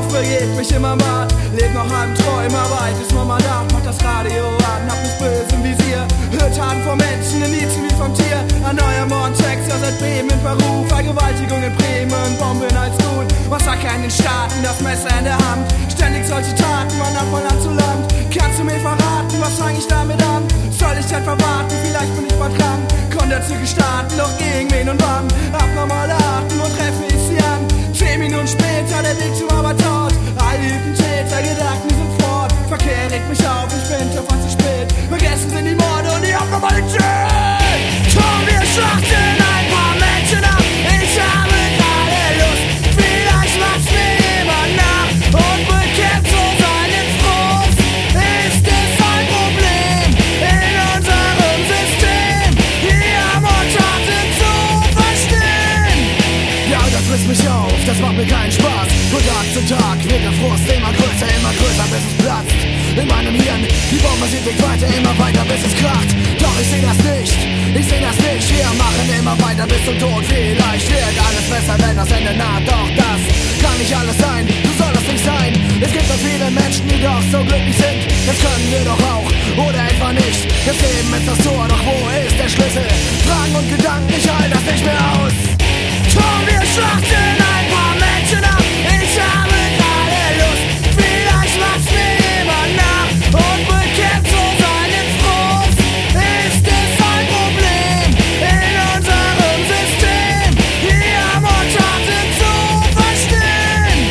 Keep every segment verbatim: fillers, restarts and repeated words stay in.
bewegt mich immer mal. Leb noch halb Träum, Arbeit ist Mama da. Mach das Radio an, hab mich böse im Visier. Hört Taten vom Menschen, in Nietzsche wie vom Tier. Erneuer Mord, Texas, seit Bremen in Peru. Vergewaltigung in Bremen, Bomben als gut. Massaker in den Staaten, das Messer in der Hand. Ständig solche Taten, wandern von Land zu Land. Kannst du mir verraten, was fang ich damit an? Soll ich etwa warten, vielleicht bin ich mal dran. Konterzüge starten, doch gegen wen und wann? Abnormale Arten, wo treffe ich sie an? Zehn Minuten später, der Weg zum Abertot. All die Täter, Gedanken sind fort. Verkehr regt mich auf, ich bin schon fast zu spät. Vergessen sind die Morde und die Abnormalität. Komm, wir schlachten ein paar Menschen ab. Ich habe gerade Lust, vielleicht macht's mir jemand nach. Und bekehrt so seinen Frust. Ist es ein Problem in unserem System, die Amortaten zu verstehen? Ja, das frisst mich auf, das macht mir keinen Spaß. Von Tag zu Tag wird der Frust immer größer, immer größer, bis es platzt. In meinem Hirn, die Bombe sieht sich weiter, immer weiter, bis es kracht. Doch ich seh das nicht, ich seh das nicht. Wir machen immer weiter bis zum Tod. Vielleicht wird alles besser, wenn das Ende naht. Doch das kann nicht alles sein, so soll das nicht sein. Es gibt so viele Menschen, die doch so glücklich sind. Das können wir doch auch, oder etwa nicht. Das Leben ist das Tor, doch wo ist der Schlüssel? Fragen und Gedanken, ich halte das nicht mehr aus. Komm, wir schlachten ein paar Menschen ab. Ich habe gerade Lust, vielleicht macht's mir jemand nach. Und bekehrt so seinen Frust. Ist es ein Problem in unserem System, die Amortaten zu verstehen?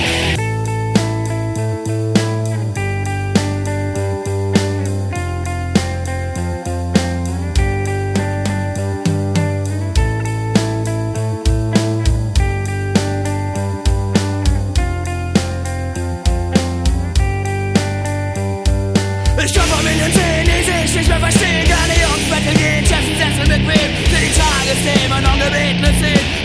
Ich kann Familien sehen, die sich nicht mehr verstehen. Gerne Jungs betteln gehen, Chefen setzen mit wem. Die Tagesthemen und Gebeten sehen.